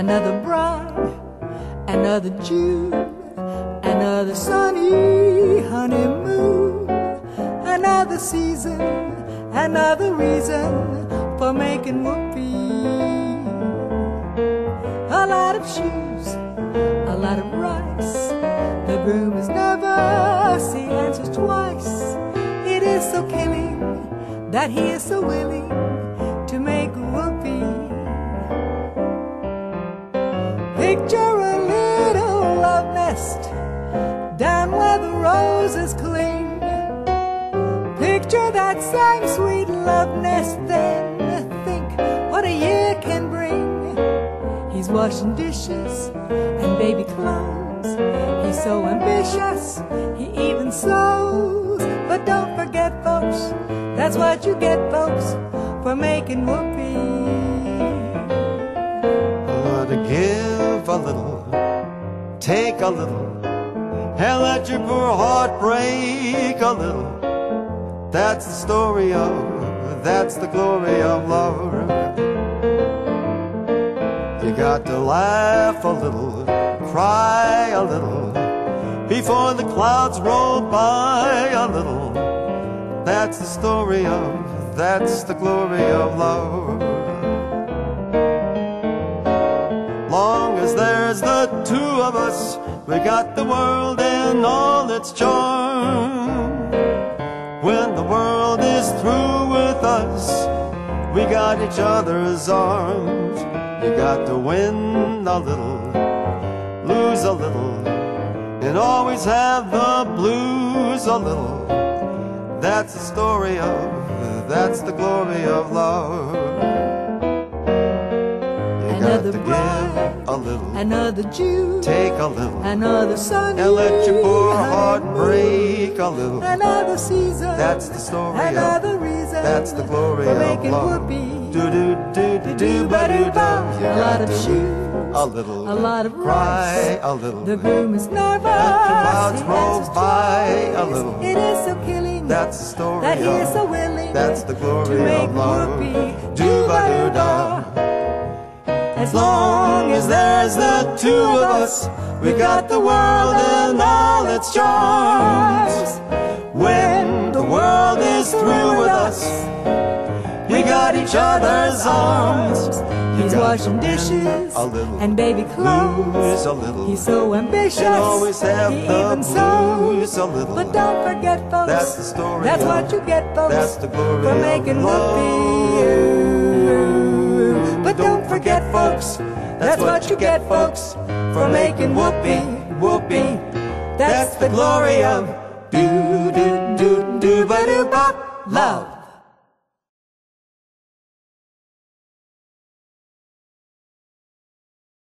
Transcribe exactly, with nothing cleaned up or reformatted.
another bride, another June, another sunny honeymoon, another season, another reason for making whoopee. A lot of shoes, a lot of rice, the groom has never seen answers twice. It is so killing that he is so willing to make whoopee. Picture a little love nest down where the roses cling. Picture that same sweet love nest, then think what a year can bring. He's washing dishes and baby clothes. He's so ambitious, he even sews. But don't forget, folks, that's what you get, folks, for making whoopee. Oh, to give a little, take a little, and let your poor heart break a little. That's the story of, that's the glory of love. You got to laugh a little, cry a little, before the clouds roll by a little. That's the story of, that's the glory of love. Long as there's the two of us, we got the world and all its charm. When the world is through with us, we got each other's arms. You got to win a little, lose a little, and always have the blues a little. That's the story of, that's the glory of love. You got to give a little, another June, take a little, another sunny and let your poor heart break a little. Another season, that's the story another of, reason that's the glory for of making love. whoopee. Do do do do do ba do da. A lot of shoes, a little, a lot of cry rice, a little. the groom is nervous, let the clouds he roll answers by twice. a little. It is so killing That's the story that he of, is so willing, that's the glory to make of love. whoopee. Do ba do da. As long as there's the two of us, we got the world and all its charms. When the world is through with us, we got each other's arms. He's washing dishes a little, and baby clothes. a little, He's so ambitious, and always have he the even sews. blues a little. But don't forget, folks, that's the story that's of, what you get, folks, that's the glory for of making love. whoopee. But don't forget, folks, that's what you get, folks, for making whoopee, whoopee. That's the glory of do do do do ba do ba love.